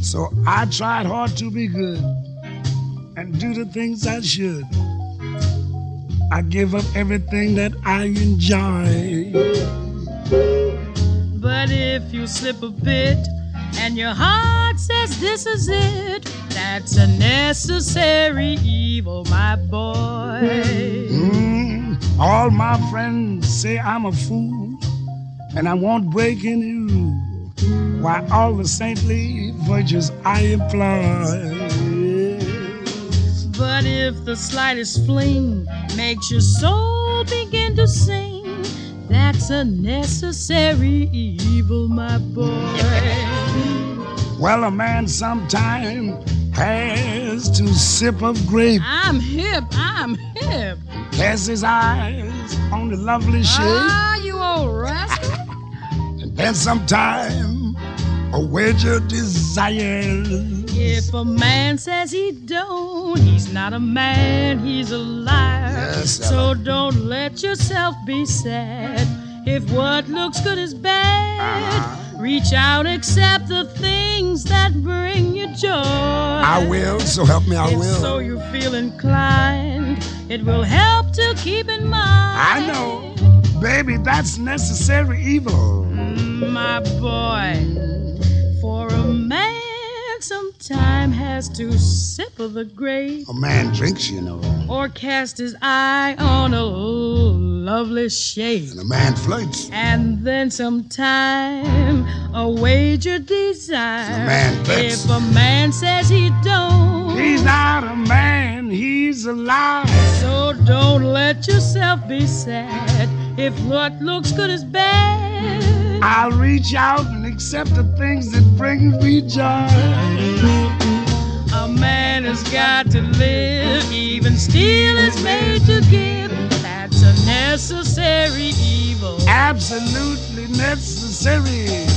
So I tried hard to be good and do the things I should. I give up everything that I enjoy. But if you slip a bit and your heart says this is it, that's a necessary evil, my boy. All my friends say I'm a fool and I won't break any rule. Why all the saintly virtues I employ. But if the slightest fling makes your soul begin to sing, that's a necessary evil, my boy. Well, a man sometime has to sip of grape. I'm hip. Cast his eyes on the lovely shape. Ah, you old rascal. And then sometime await your desires. If a man says he don't, he's not a man, he's a liar. Yes, so don't let yourself be sad. If what looks good is bad, reach out, accept the things that bring you joy. I will, so help me, I will. If so you feel inclined, it will help to keep in mind. I know, baby, that's necessary evil. My boy. For a man sometime has to sip of the grape. A man drinks, you know. Or cast his eye on a lovely shape. And a man flirts. And then sometime a wager desire. A man bets. If a man says he don't, he's not a man, he's a liar. So don't let yourself be sad. If what looks good is bad, I'll reach out and accept the things that bring me joy. A man has got to live, even steel is made to give. That's a necessary evil. Absolutely necessary.